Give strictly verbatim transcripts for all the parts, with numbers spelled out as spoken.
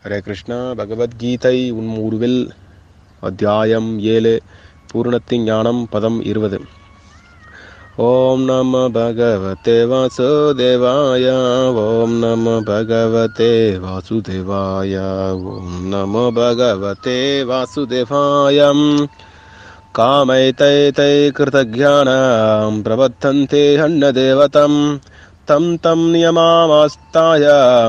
ஹரே கிருஷ்ணா. பகவத்கீதை உன்மூருவில் அத்தியாயம் ஏழு பூர்ணத்தின் ஞானம் பதம் இருபது. ஓம் நம பகவதே வாசுதேவாய. ஓம் நம பகவதே வாசுதேவாய. ஓம் நம பகவதே வாசுதேவாயம். காமைதை தை கிருதஜ்ஞானம் பிரபத்தந்தே அன்னதேவதம் தம் தம் நியமாமாஸ்தாய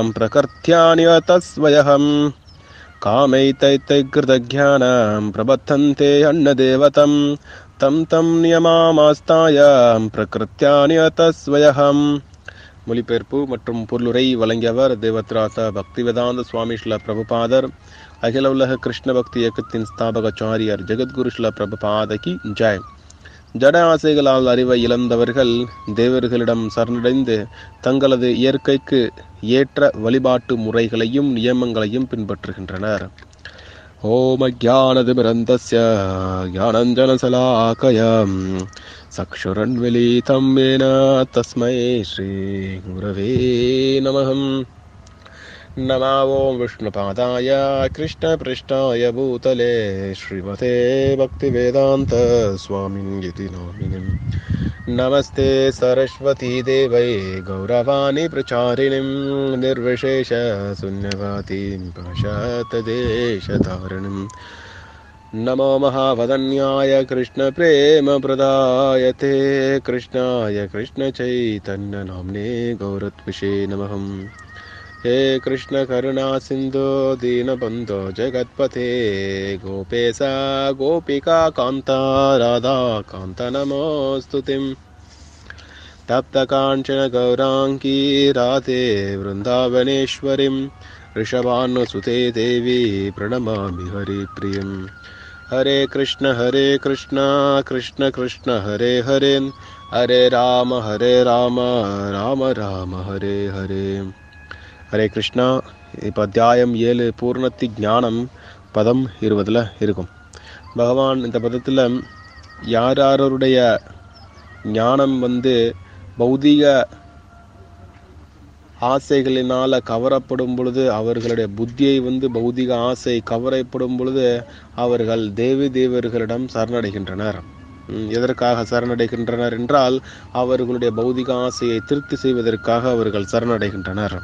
பிரகர்த்யாநியதஸ்வயஹம். காமைதை தை கிருதஜ்ஞானம் பிரபத்தந்தே அன்னதேவதம் தம் தம் நியமாமாஸ்தாய பிரகிருத்யாநியதஸ்வயஹம். மொழிபெயர்ப்பு மற்றும் பொருளுரை வழங்கியவர் தேவத்ராச பக்திவேதாந்த சுவாமி ஸ்ரீல பிரபுபாதர். அகில உலக கிருஷ்ண பக்தி இயக்கத்தின் ஸ்தாபகாச்சாரியர் ஜெகத்குரு ஸ்ரீல பிரபுபாதகி ஜெய். ஜட ஆசைகளால் அறிவை இழந்தவர்கள் தேவர்களிடம் சரணடைந்து தங்களது இயற்கைக்கு ஏற்ற வழிபாட்டு முறைகளையும் நியமங்களையும் பின்பற்றுகின்றனர். ஓம் அஜ்ஞானதிமிரந்தஸ்ய ஞானஞ்சனசலாகயம் சக்ஷுரன்மிலிதம் ஏன தஸ்மை ஸ்ரீ குரவே நமஹம். நம ஓம் விஷ்ணுபாதாய கிருஷ்ணபிருஷ்டாய பூதலே ஸ்ரீமதே பக்திவேதாந்த ஸ்வாமின்யதி நாமினிம். நமஸ்தே சரஸ்வதி தேவை கௌரவாணி பிரச்சாரிணிம் நிர்விசேஷ சூன்யவாதீம் பாஷாத்ததேஷதாரிணிம். நமோ மகாவதன்யாய கிருஷ்ண பிரேம பிரதாயதே கிருஷ்ணாய கிருஷ்ண சைதன்ய நாம்னே கௌரத்விஷே நமஹம். हे कृष्ण करुणा सिंधु दीनबंधो जगत्पते गोपेशा गोपिका कांता राधा कांत नमोस्तुतिं. तप्त कांचन गौरांगी राधे वृंदावनेश्वरीं ऋषभानुसुते देवी प्रणमामि हरिप्रियं. हरे कृष्ण हरे कृष्ण कृष्ण कृष्ण हरे हरे हरे राम हरे राम राम राम हरे हरे. ஹரே கிருஷ்ணா. இப்போ அத்தியாயம் ஏழு பூர்ணத்தி ஞானம் பதம் இருபதில் இருக்கும். பகவான் இந்த பதத்தில் யார் யாருடைய ஞானம் வந்து பௌதிக ஆசைகளினால் கவரப்படும் பொழுது, அவர்களுடைய புத்தியை வந்து பௌதிக ஆசை கவரப்படும் பொழுது அவர்கள் தேவி தேவர்களிடம் சரணடைகின்றனர். எதற்காக சரணடைகின்றனர் என்றால், அவர்களுடைய பௌதிக ஆசையை திருப்தி செய்வதற்காக அவர்கள் சரணடைகின்றனர்.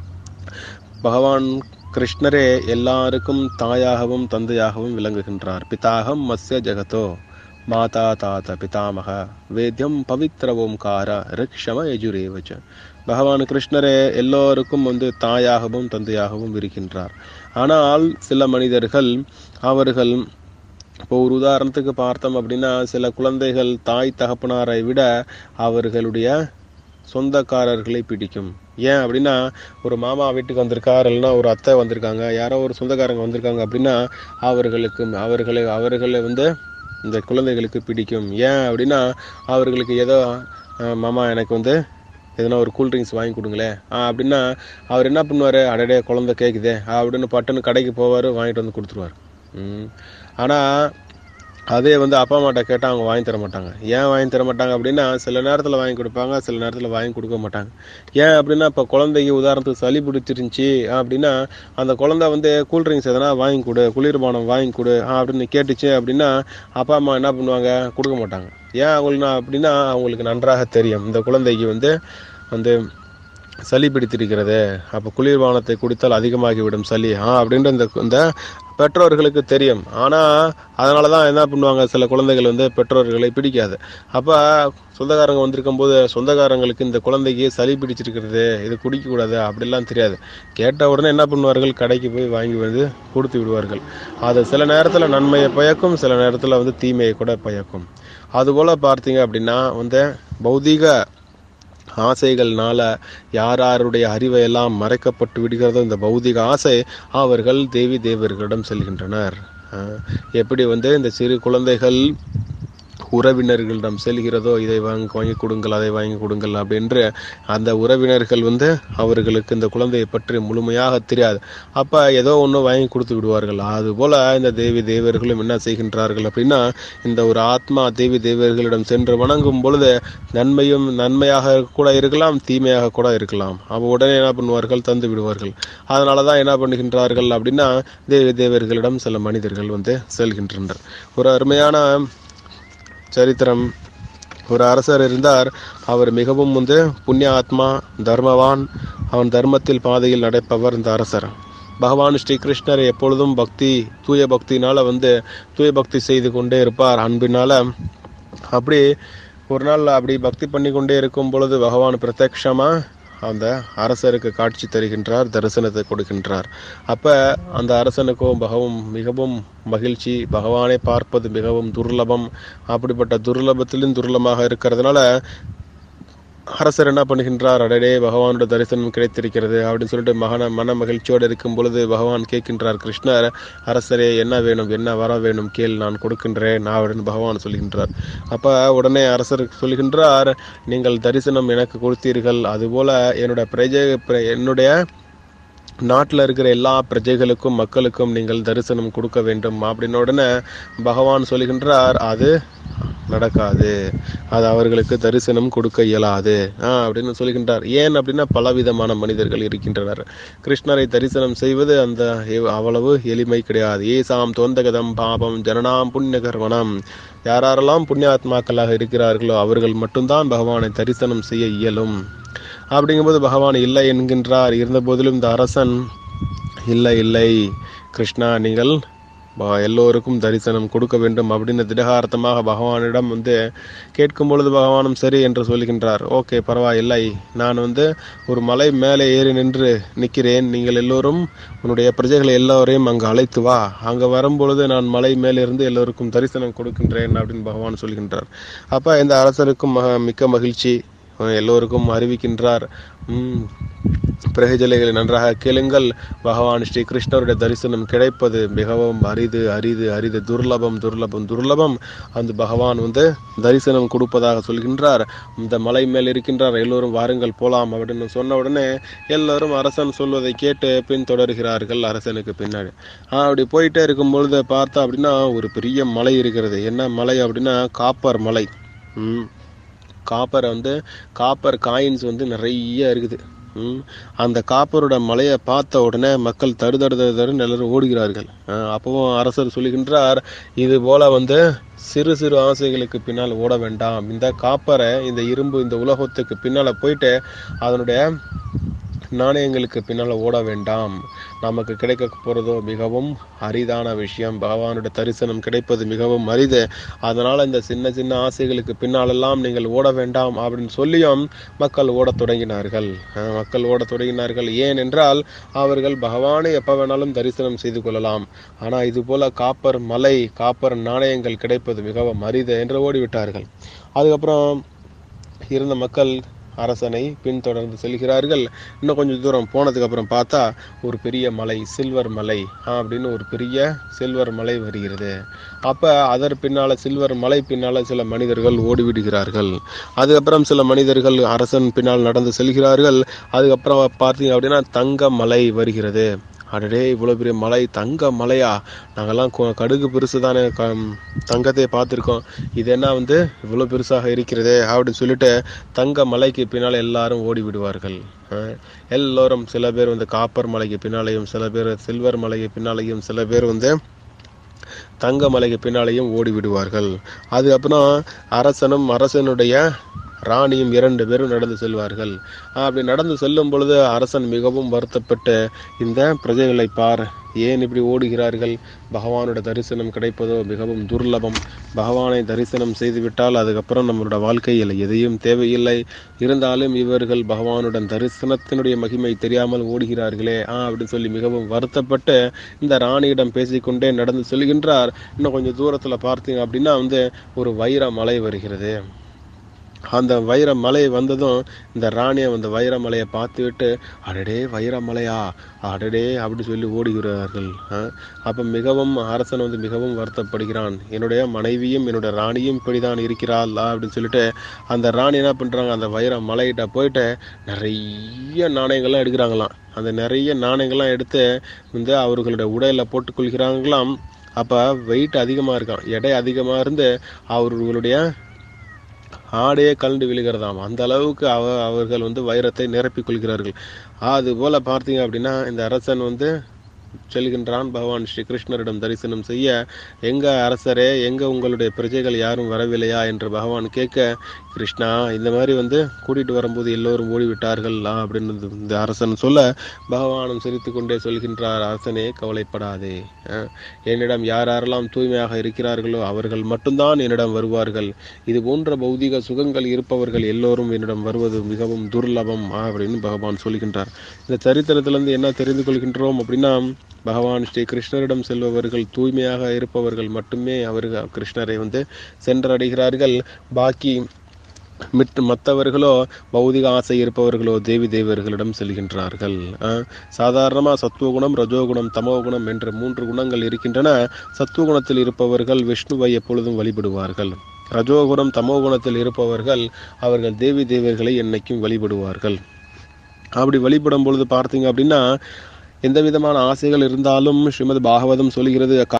பகவான் கிருஷ்ணரே எல்லாருக்கும் தாயாகவும் தந்தையாகவும் விளங்குகின்றார். பிதாகம் மஸ்ய ஜெகதோ மாதா தாத பிதாமக வேத்யம் பவித்ர ஓம்கார ரிக்ஷம யஜுரேவச்ச. பகவான் கிருஷ்ணரே எல்லோருக்கும் வந்து தாயாகவும் தந்தையாகவும் இருக்கின்றார். ஆனால் சில மனிதர்கள் அவர்கள் இப்போ ஒரு உதாரணத்துக்கு பார்த்தோம் அப்படின்னா, சில குழந்தைகள் தாய் தகப்பனாரை விட அவர்களுடைய சொந்தக்காரர்களை பிடிக்கும். ஏன் அப்படின்னா, ஒரு மாமா வீட்டுக்கு வந்திருக்கார், இல்லைன்னா ஒரு அத்தை வந்திருக்காங்க, யாரோ ஒரு சொந்தக்காரங்க வந்திருக்காங்க அப்படின்னா அவர்களுக்கு அவர்களை அவர்களை வந்து இந்த குழந்தைகளுக்கு பிடிக்கும். ஏன் அப்படின்னா, அவர்களுக்கு ஏதோ மாமா எனக்கு வந்து எதனா ஒரு கூல்ட்ரிங்க்ஸ் வாங்கி கொடுங்களேன் அப்படின்னா அவர் என்ன பண்ணுவார், அடடே குழந்தை கேட்குதே அப்படின்னு பட்டுன்னு கடைக்கு போவார், வாங்கிட்டு வந்து கொடுத்துருவார். ஆனால் அதே வந்து அப்பா அம்மாட்ட கேட்டால் அவங்க வாங்கி தர மாட்டாங்க. ஏன் வாங்கி தர மாட்டாங்க அப்படின்னா, சில நேரத்தில் வாங்கி கொடுப்பாங்க, சில நேரத்தில் வாங்கி கொடுக்க மாட்டாங்க. ஏன் அப்படின்னா, இப்போ குழந்தைக்கு உதாரணத்துக்கு சளி பிடிச்சிருந்துச்சி அப்படின்னா அந்த குழந்தை வந்து கூல்ட்ரிங்க்ஸ் எதனா வாங்கி கொடு, குளிர்பானம் வாங்கி கொடு அப்படின்னு கேட்டுச்சு அப்படின்னா அப்பா அம்மா என்ன பண்ணுவாங்க, கொடுக்க மாட்டாங்க. ஏன் அவங்களுக்கு அப்படின்னா, அவங்களுக்கு நன்றாக தெரியும் இந்த குழந்தைக்கு வந்து வந்து சளி பிடித்திருக்கிறது, அப்போ குளிர்பானத்தை குடித்தால் அதிகமாகிவிடும் சளி ஆ அப்படின்ற இந்த இந்த பெற்றோர்களுக்கு தெரியும். ஆனால் அதனால தான் என்ன பண்ணுவாங்க, சில குழந்தைகள் வந்து பெற்றோர்களை பிடிக்காது. அப்போ சொந்தக்காரங்க வந்திருக்கும் போது சொந்தக்காரங்களுக்கு இந்த குழந்தைக்கு சளி பிடிச்சிருக்கிறது, இது குடிக்கக்கூடாது அப்படிலாம் தெரியாது. கேட்ட உடனே என்ன பண்ணுவார்கள், கடைக்கு போய் வாங்கி வந்து கொடுத்து விடுவார்கள். அது சில நேரத்தில் நன்மையை பயக்கும், சில நேரத்தில் வந்து தீமையை கூட பயக்கும். அதுபோல் பார்த்தீங்க அப்படின்னா வந்து பௌதிக ஆசைகள்னால யார் யாருடைய அறிவை எல்லாம் மறைக்கப்பட்டு விடுகிறதோ இந்த பௌதிக ஆசை, அவர்கள் தேவி தேவர்களிடம் செல்கின்றனர். எப்படி வந்து இந்த சிறு குழந்தைகள் உறவினர்களிடம் செல்கிறதோ, இதை வாங்கி வாங்கி கொடுங்கள், அதை வாங்கி கொடுங்கள் அப்படின்று அந்த உறவினர்கள் வந்து அவர்களுக்கு இந்த குழந்தையை பற்றி முழுமையாக தெரியாது. அப்ப ஏதோ ஒன்று வாங்கி கொடுத்து விடுவார்கள். அதுபோல இந்த தேவி தேவர்களும் என்ன செய்கின்றார்கள் அப்படின்னா, இந்த ஒரு ஆத்மா தேவி தேவர்களிடம் சென்று வணங்கும் பொழுது நன்மையும் நன்மையாக கூட இருக்கலாம், தீமையாக கூட இருக்கலாம். அப்ப உடனே என்ன பண்ணுவார்கள், தந்து விடுவார்கள். அதனாலதான் என்ன பண்ணுகின்றார்கள் அப்படின்னா, தேவி தேவர்களிடம் சில மனிதர்கள் வந்து செல்கின்றனர். ஒரு அருமையான சரித்திரம். ஒரு அரசர் இருந்தார். அவர் மிகவும் வந்து புண்ணிய ஆத்மா, தர்மவான். அவன் தர்மத்தில் பாதையில் நடப்பவர் இந்த அரசர். பகவான் ஸ்ரீ கிருஷ்ணர் எப்பொழுதும் பக்தி, தூய பக்தினால வந்து தூய பக்தி செய்து கொண்டே இருப்பார், அன்பினால. அப்படி ஒரு நாள் அப்படி பக்தி பண்ணி கொண்டே இருக்கும் பொழுது பகவான் பிரத்யக்ஷமா அந்த அரசருக்கு காட்சி தருகின்றார், தரிசனத்தை கொடுக்கின்றார். அப்ப அந்த அரசனுக்கோ பகவும் மிகவும் மகிழ்ச்சி. பகவானை பார்ப்பது மிகவும் துர்லபம். அப்படிப்பட்ட துர்லபத்திலும் துர்லபமாக இருக்கிறதுனால அரசர் என்ன பண்ணுகின்றார், அடடே பகவானோட தரிசனம் கிடைத்திருக்கிறது அப்படின்னு சொல்லிட்டு மகன மன மகிழ்ச்சியோடு இருக்கும் பொழுது பகவான் கேட்கின்றார், கிருஷ்ணர், அரசரே என்ன வேணும், என்ன வர வேணும் கேள், நான் கொடுக்கின்றேன் அப்படின்னு பகவான் சொல்கின்றார். அப்ப உடனே அரசர் சொல்கின்றார், நீங்கள் தரிசனம் எனக்கு கொடுத்தீர்கள், அதுபோல என்னுடைய பிரஜை என்னுடைய நாட்டில் இருக்கிற எல்லா பிரஜைகளுக்கும் மக்களுக்கும் நீங்கள் தரிசனம் கொடுக்க வேண்டும் அப்படின்னு உடனே பகவான் சொல்கின்றார், அது நடக்காது, அது அவர்களுக்கு தரிசனம் கொடுக்க இயலாது ஆஹ் அப்படின்னு சொல்கின்றார். ஏன் அப்படின்னா, பலவிதமான மனிதர்கள் இருக்கின்றனர். கிருஷ்ணரை தரிசனம் செய்வது அந்த அவ்வளவு எளிமை கிடையாது. ஏசாம் தோந்தகதம் பாபம் ஜனனாம் புண்ணிய கர்வனம். யாரெல்லாம் புண்ணியாத்மாக்களாக இருக்கிறார்களோ அவர்கள் மட்டும்தான் பகவானை தரிசனம் செய்ய இயலும். அப்படிங்கும்போது பகவான் இல்லை என்கின்றார். இருந்த போதிலும் இந்த அரசன், இல்லை இல்லை கிருஷ்ணா, நீங்கள் எல்லோருக்கும் தரிசனம் கொடுக்க வேண்டும் அப்படின்னு திடகார்த்தமாக பகவானிடம் வந்து கேட்கும் பொழுது பகவானும் சரி என்று சொல்கின்றார். ஓகே, பரவாயில்லை, நான் வந்து ஒரு மலை மேலே ஏறி நின்று நிற்கிறேன், நீங்கள் எல்லோரும் உன்னுடைய பிரஜைகளை எல்லோரையும் அங்கு அழைத்து வா, அங்கே வரும்பொழுது நான் மலை மேலிருந்து எல்லோருக்கும் தரிசனம் கொடுக்கின்றேன் அப்படின்னு பகவான் சொல்கின்றார். அப்ப இந்த அரசருக்கும் மிக்க மகிழ்ச்சி, எல்லோருக்கும் அறிவிக்கின்றார். உம் பிரகஜலைகளை நன்றாக கேளுங்கள், பகவான் ஸ்ரீ கிருஷ்ணருடைய தரிசனம் கிடைப்பது மிகவும் அரிது அரிது அரிது, துர்லபம் துர்லபம் துர்லபம். அந்த பகவான் வந்து தரிசனம் கொடுப்பதாக சொல்கின்றார். இந்த மலை மேல் இருக்கின்றார், எல்லோரும் வாருங்கள் போலாம் அப்படின்னு சொன்ன உடனே எல்லோரும் அரசன் சொல்வதை கேட்டு பின் தொடர்கிறார்கள் அரசனுக்கு பின்னாடி. அப்படி போயிட்டே இருக்கும் பொழுது பார்த்தா அப்படின்னா ஒரு பெரிய மலை இருக்கிறது. என்ன மலை அப்படின்னா, காப்பர் மலை. உம் காப்பர் வந்து காப்பர் காயின்ஸ் வந்து நிறைய இருக்குது. அந்த காப்பரோட மலையை பார்த்த உடனே மக்கள் தடுதடு தடுதடுன்னு எல்லாரும் ஓடுகிறார்கள். அப்பவும் அரசர் சொல்லுகின்றார், இது போல வந்து சிறு சிறு ஆசைகளுக்கு பின்னால் ஓட வேண்டாம். இந்த காப்பரை, இந்த இரும்பு, இந்த உலகத்துக்கு பின்னால போயிட்டு அதனுடைய நாணயங்களுக்கு பின்னால ஓட வேண்டாம். நமக்கு கிடைக்க போறதோ மிகவும் அரிதான விஷயம். பகவானுடைய தரிசனம் கிடைப்பது மிகவும் அரிது. அதனால இந்த சின்ன சின்ன ஆசைகளுக்கு பின்னாலெல்லாம் நீங்கள் ஓட வேண்டாம் அப்படின்னு சொல்லியும் மக்கள் ஓடத் தொடங்கினார்கள். மக்கள் ஓடத் தொடங்கினார்கள். ஏன் என்றால் அவர்கள் பகவானை எப்ப வேணாலும் தரிசனம் செய்து கொள்ளலாம். ஆனா இது போல காப்பர் மலை, காப்பர் நாணயங்கள் கிடைப்பது மிகவும் அரிது என்று ஓடிவிட்டார்கள். அதுக்கப்புறம் இருந்த மக்கள் அரசனை பின்தொடர்ந்து செல்கிறார்கள். இன்னும் கொஞ்சம் தூரம் போனதுக்கு அப்புறம் பார்த்தா ஒரு பெரிய மலை, சில்வர் மலை அப்படின்னு ஒரு பெரிய சில்வர் மலை வருகிறது. அப்ப அதற்கு பின்னால, சில்வர் மலை பின்னால சில மனிதர்கள் ஓடிவிடுகிறார்கள். அதுக்கப்புறம் சில மனிதர்கள் அரசன் பின்னால் நடந்து செல்கிறார்கள். அதுக்கப்புறம் பார்த்தீங்க அப்படின்னா தங்க மலை வருகிறது. அடடே, இவ்வளவு பெரிய மலை, தங்க மலையா, நாங்கெல்லாம் கடுகு பெருசு தானே தங்கத்தை பார்த்துருக்கோம், இது என்ன வந்து இவ்வளவு பெருசாக இருக்கிறதே அப்படின்னு சொல்லிட்டு தங்க மலைக்கு பின்னால எல்லாரும் ஓடி விடுவார்கள். எல்லோரும், சில பேர் வந்து காப்பர் மலைக்கு பின்னாலையும், சில பேர் சில்வர் மலைக்கு பின்னாலையும், சில பேர் வந்து தங்க மலைக்கு பின்னாலையும் ஓடி விடுவார்கள். அதுக்கப்புறம் அரசனும் அரசனுடைய ராணியும் இரண்டு பேரும் நடந்து செல்வார்கள். அப்படி நடந்து செல்லும் பொழுது அரசன் மிகவும் வருத்தப்பட்டு, இந்த பிரஜைகளை பார், ஏன் இப்படி ஓடுகிறார்கள், பகவானோட தரிசனம் கிடைப்பதோ மிகவும் துர்லபம், பகவானை தரிசனம் செய்துவிட்டால் அதுக்கப்புறம் நம்மளோட வாழ்க்கையில் எதையும் தேவையில்லை, இருந்தாலும் இவர்கள் பகவானுடன் தரிசனத்தினுடைய மகிமை தெரியாமல் ஓடுகிறார்களே ஆ அப்படின்னு சொல்லி மிகவும் வருத்தப்பட்டு இந்த ராணியிடம் பேசிக்கொண்டே நடந்து செல்கின்றார். இன்னும் கொஞ்சம் தூரத்துல பார்த்தீங்க அப்படின்னா வந்து ஒரு வைர மலை வருகிறது. அந்த வைர மலை வந்ததும் இந்த ராணியை அந்த வைர மலையை பார்த்துவிட்டு, அடடே வைரமலையா, அடடே அப்படி சொல்லி ஓடுகிறார்கள். அப்ப மிகவும் அரசன் வந்து மிகவும் வருத்தப்படுகிறான். என்னுடைய மனைவியும் என்னுடைய ராணியும் இப்படிதான் இருக்கிறாள் அப்படின்னு சொல்லிட்டு அந்த ராணி என்ன பண்றாங்க, அந்த வைர மலையிட்ட போயிட்டு நிறைய நாணயங்கள்லாம் எடுக்கிறாங்களாம். அந்த நிறைய நாணயங்கள்லாம் எடுத்து வந்து அவர்களுடைய உடையில போட்டுக்கொள்கிறாங்களாம். அப்ப வெயிட் அதிகமா இருக்கான், எடை அதிகமா இருந்து அவர்களுடைய ஆடையே கலண்டு விழுகிறதாம். அந்த அளவுக்கு அவ அவர்கள் வந்து வைரத்தை நிரப்பிக் கொள்கிறார்கள். அது போல பார்த்தீங்க அப்படின்னா இந்த அரசன் வந்து செல்கின்றான் பகவான் ஸ்ரீ கிருஷ்ணரிடம் தரிசனம் செய்ய. எங்க அரசரே, எங்க உங்களுடைய பிரஜைகள் யாரும் வரவில்லையா என்று பகவான் கேட்க, கிருஷ்ணா இந்த மாதிரி வந்து கூட்டிட்டு வரும்போது எல்லோரும் ஓடிவிட்டார்கள் அப்படின்னு இந்த அரசன் சொல்ல, பகவானும் சிரித்து கொண்டே சொல்கின்றார், அரசனே கவலைப்படாதே, என்னிடம் யார் யாரெல்லாம் தூய்மையாக இருக்கிறார்களோ அவர்கள் மட்டும்தான் என்னிடம் வருவார்கள். இது போன்ற பௌதிக சுகங்கள் இருப்பவர்கள் எல்லோரும் என்னிடம் வருவது மிகவும் துர்லபம் அப்படின்னு பகவான் சொல்கின்றார். இந்த சரித்திரத்திலிருந்து என்ன தெரிந்து கொள்கின்றோம் அப்படின்னா, பகவான் ஸ்ரீ கிருஷ்ணரிடம் செல்பவர்கள் தூய்மையாக இருப்பவர்கள் மட்டுமே அவர்கள் கிருஷ்ணரை வந்து சென்றடைகிறார்கள். பாக்கி மற்றவர்களோ பௌதிக ஆசை இருப்பவர்களோ தேவி தேவர்களிடம் செல்கின்றார்கள். சாதாரணமா சத்துவகுணம், ரஜோகுணம், தமோகுணம் என்ற மூன்று குணங்கள் இருக்கின்றன. சத்துவகுணத்தில் இருப்பவர்கள் விஷ்ணுவை எப்பொழுதும் வழிபடுவார்கள். ரஜோகுணம் தமோகுணத்தில் இருப்பவர்கள் அவர்கள் தேவி தேவர்களை என்னைக்கும் வழிபடுவார்கள். அப்படி வழிபடும் பொழுது பார்த்தீங்க அப்படின்னா எந்த விதமான ஆசைகள் இருந்தாலும் ஸ்ரீமத் பாகவதம் சொல்கிறது,